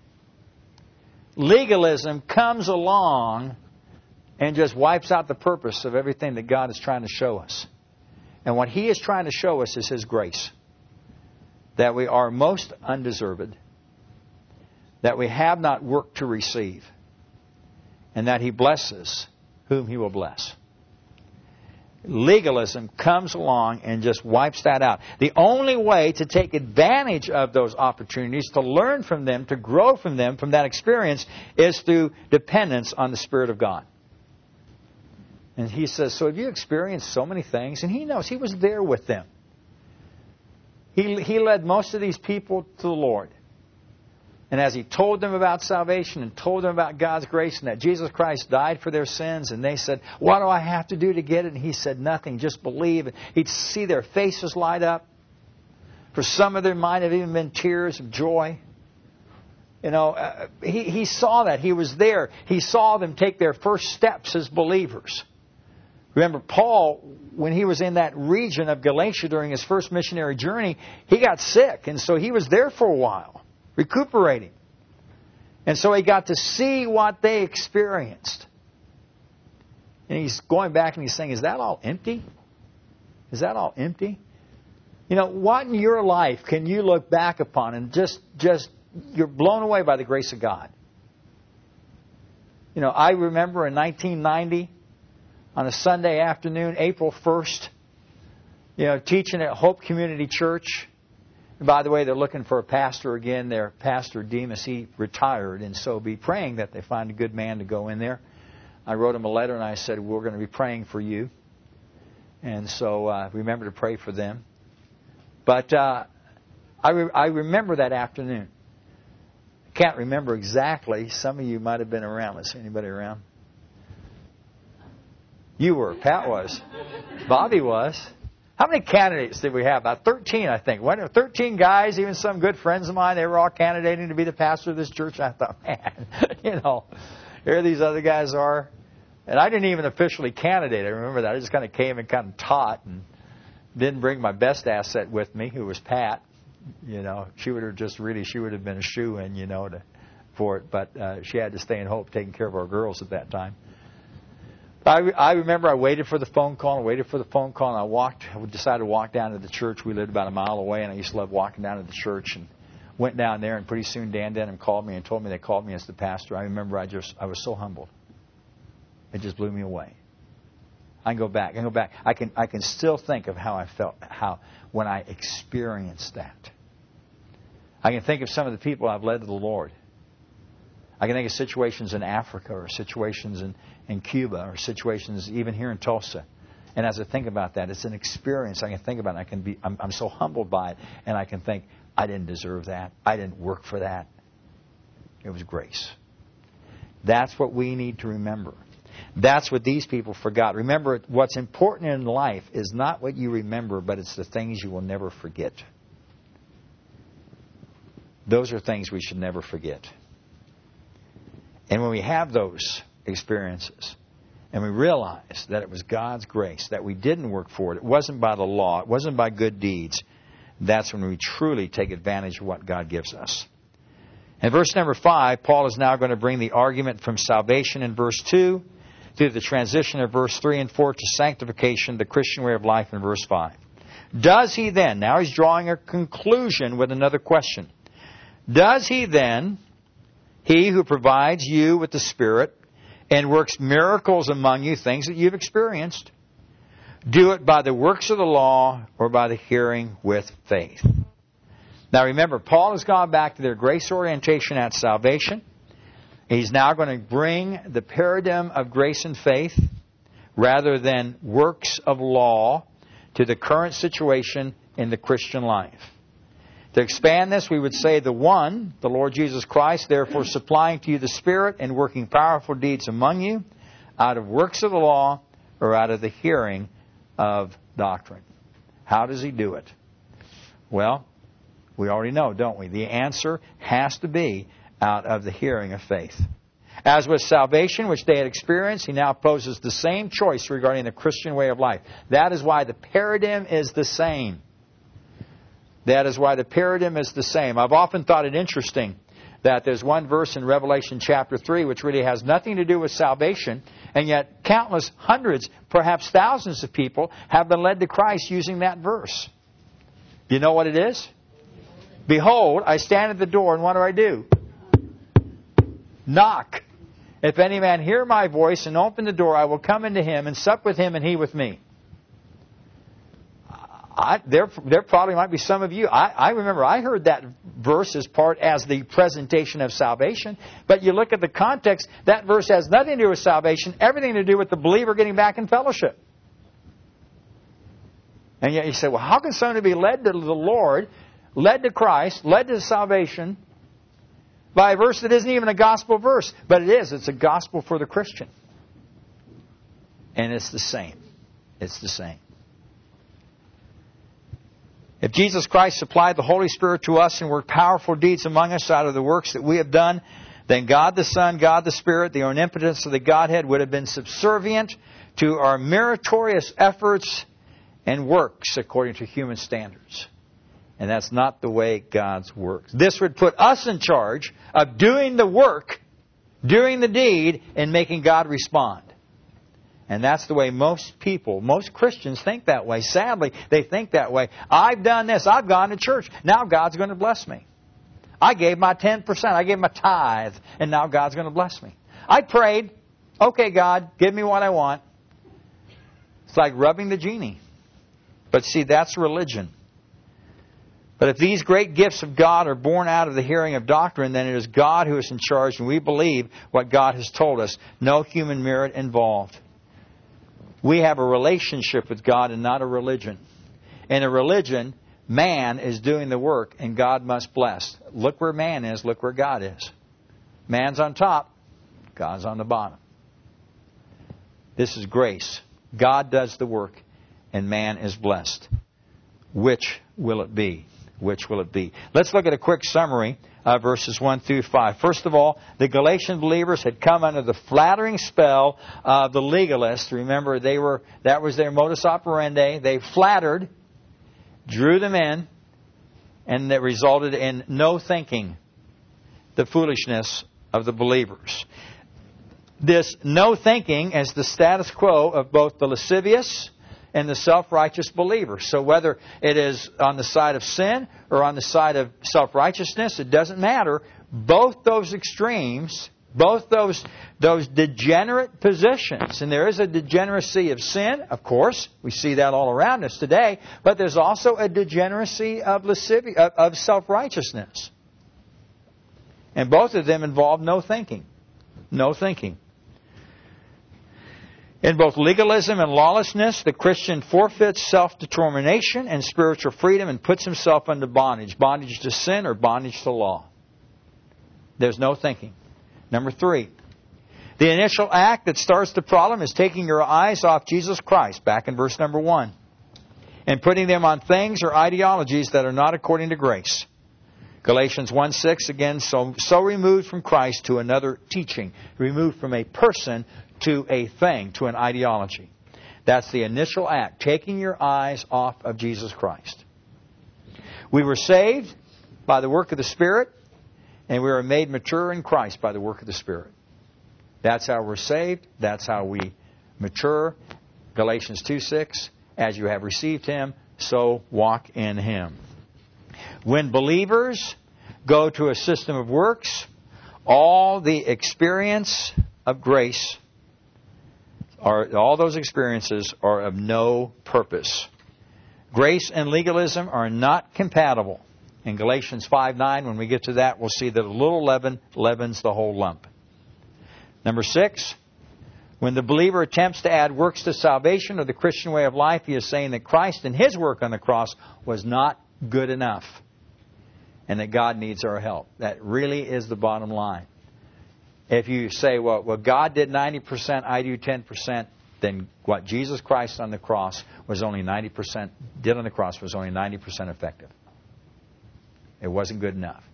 Legalism comes along and just wipes out the purpose of everything that God is trying to show us. And what He is trying to show us is His grace. That we are most undeserved. That we have not worked to receive. And that He blesses whom He will bless. Legalism comes along and just wipes that out. The only way to take advantage of those opportunities, to learn from them, to grow from them, from that experience, is through dependence on the Spirit of God. And he says, so have you experienced so many things? And he knows. He was there with them. He led most of these people to the Lord. And as he told them about salvation and told them about God's grace and that Jesus Christ died for their sins, and they said, what do I have to do to get it? And he said, nothing, just believe. And he'd see their faces light up. For some of them might have even been tears of joy. He saw that. He was there. He saw them take their first steps as believers. Remember, Paul, when he was in that region of Galatia during his first missionary journey, he got sick. And so he was there for a while, recuperating. And so he got to see what they experienced. And he's going back and he's saying, is that all empty? Is that all empty? What in your life can you look back upon and just you're blown away by the grace of God? I remember in 1990, on a Sunday afternoon, April 1st, teaching at Hope Community Church. And by the way, they're looking for a pastor again. Their pastor, Demas, he retired. And so be praying that they find a good man to go in there. I wrote him a letter and I said, we're going to be praying for you. And so remember to pray for them. But I remember that afternoon. I can't remember exactly. Some of you might have been around. Let's see, anybody around? You were. Pat was. Bobby was. How many candidates did we have? About 13, I think. 13 guys, even some good friends of mine, they were all candidating to be the pastor of this church. I thought, man, here these other guys are. And I didn't even officially candidate. I remember that. I just kind of came and kind of taught and didn't bring my best asset with me, who was Pat. She would have been a shoo-in, for it. But she had to stay in Hope taking care of our girls at that time. I remember I waited for the phone call and I decided to walk down to the church. We lived about a mile away, and I used to love walking down to the church, and went down there, and pretty soon Dan Denham called me and told me they called me as the pastor. I remember I was so humbled. It just blew me away. I can go back. I can still think of how I felt when I experienced that. I can think of some of the people I've led to the Lord. I can think of situations in Africa or situations in Cuba or situations even here in Tulsa. And as I think about that, it's an experience I can think about. I'm so humbled by it, and I can think, I didn't deserve that. I didn't work for that. It was grace. That's what we need to remember. That's what these people forgot. Remember, what's important in life is not what you remember, but it's the things you will never forget. Those are things we should never forget. And when we have those experiences, and we realize that it was God's grace, that we didn't work for it, it wasn't by the law, it wasn't by good deeds, that's when we truly take advantage of what God gives us. In verse number 5, Paul is now going to bring the argument from salvation in verse 2 through the transition of verse 3 and 4 to sanctification, the Christian way of life in verse 5. Does he then, now he's drawing a conclusion with another question. Does he then, he who provides you with the Spirit and works miracles among you, things that you've experienced, do it by the works of the law or by the hearing with faith? Now remember, Paul has gone back to their grace orientation at salvation. He's now going to bring the paradigm of grace and faith rather than works of law to the current situation in the Christian life. To expand this, we would say the one, the Lord Jesus Christ, therefore supplying to you the Spirit and working powerful deeds among you out of works of the law or out of the hearing of doctrine. How does he do it? Well, we already know, don't we? The answer has to be out of the hearing of faith. As with salvation, which they had experienced, he now poses the same choice regarding the Christian way of life. That is why the paradigm is the same. That is why the paradigm is the same. I've often thought it interesting that there's one verse in Revelation chapter 3 which really has nothing to do with salvation, and yet countless hundreds, perhaps thousands of people have been led to Christ using that verse. You know what it is? Behold, I stand at the door, and what do? Knock. If any man hear my voice and open the door, I will come into him and sup with him and he with me. There probably might be some of you. I remember I heard that verse as the presentation of salvation. But you look at the context, that verse has nothing to do with salvation, everything to do with the believer getting back in fellowship. And yet you say, well, how can somebody be led to the Lord, led to Christ, led to salvation by a verse that isn't even a gospel verse? But it is. It's a gospel for the Christian. And it's the same. It's the same. If Jesus Christ supplied the Holy Spirit to us and worked powerful deeds among us out of the works that we have done, then God the Son, God the Spirit, the omnipotence of the Godhead would have been subservient to our meritorious efforts and works according to human standards. And that's not the way God's works. This would put us in charge of doing the work, doing the deed, and making God respond. And that's the way most people, most Christians think that way. Sadly, they think that way. I've done this. I've gone to church. Now God's going to bless me. I gave my 10%. I gave my tithe. And now God's going to bless me. I prayed. Okay, God, give me what I want. It's like rubbing the genie. But see, that's religion. But if these great gifts of God are born out of the hearing of doctrine, then it is God who is in charge, and we believe what God has told us. No human merit involved. We have a relationship with God and not a religion. In a religion, man is doing the work and God must bless. Look where man is, look where God is. Man's on top, God's on the bottom. This is grace. God does the work and man is blessed. Which will it be? Which will it be? Let's look at a quick summary of verses 1 through 5. First of all, the Galatian believers had come under the flattering spell of the legalists. Remember, that was their modus operandi. They flattered, drew them in, and that resulted in no thinking, the foolishness of the believers. This no thinking is the status quo of both the lascivious and the self-righteous believer. So whether it is on the side of sin or on the side of self-righteousness, it doesn't matter. Both those extremes Both those degenerate positions. And there is a degeneracy of sin, of course. We see that all around us today. But there's also a degeneracy of self-righteousness. And both of them involve no thinking. No thinking. In both legalism and lawlessness, the Christian forfeits self-determination and spiritual freedom and puts himself under bondage. Bondage to sin or bondage to law. There's no thinking. Number 3. The initial act that starts the problem is taking your eyes off Jesus Christ, back in verse number 1, and putting them on things or ideologies that are not according to grace. Galatians 1:6, again, so removed from Christ to another teaching. Removed from a person to a thing, to an ideology. That's the initial act, taking your eyes off of Jesus Christ. We were saved by the work of the Spirit, and we were made mature in Christ by the work of the Spirit. That's how we're saved. That's how we mature. Galatians 2:6, as you have received Him, so walk in Him. When believers go to a system of works, all the experience of grace, all those experiences are of no purpose. Grace and legalism are not compatible. In Galatians 5:9, when we get to that, we'll see that a little leaven leavens the whole lump. Number 6, when the believer attempts to add works to salvation or the Christian way of life, he is saying that Christ and His work on the cross was not good enough and that God needs our help. That really is the bottom line. If you say, well, God did 90%, I do 10%, then what Jesus Christ on the cross was only 90%, did on the cross was only 90% effective. It wasn't good enough.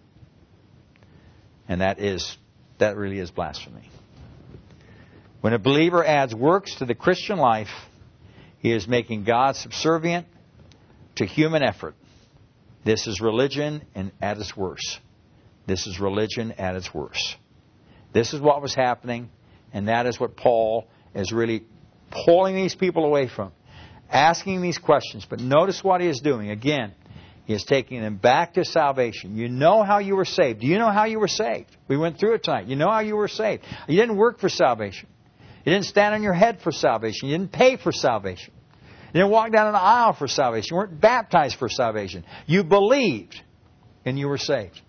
And that really is blasphemy. When a believer adds works to the Christian life, he is making God subservient to human effort. This is religion at its worst. This is religion at its worst. This is what was happening, and that is what Paul is really pulling these people away from. Asking these questions. But notice what he is doing. Again, he is taking them back to salvation. You know how you were saved. Do you know how you were saved? We went through it tonight. You know how you were saved. You didn't work for salvation. You didn't stand on your head for salvation. You didn't pay for salvation. You didn't walk down an aisle for salvation. You weren't baptized for salvation. You believed, and you were saved.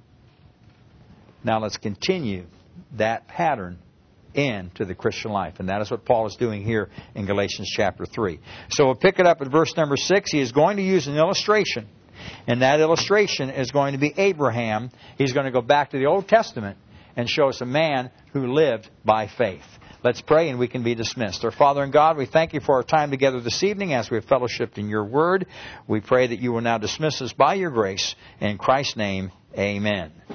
Now let's continue that pattern into the Christian life. And that is what Paul is doing here in Galatians chapter 3. So we'll pick it up at verse number 6. He is going to use an illustration. And that illustration is going to be Abraham. He's going to go back to the Old Testament and show us a man who lived by faith. Let's pray and we can be dismissed. Our Father and God, we thank you for our time together this evening as we have fellowshiped in your word. We pray that you will now dismiss us by your grace. In Christ's name, amen.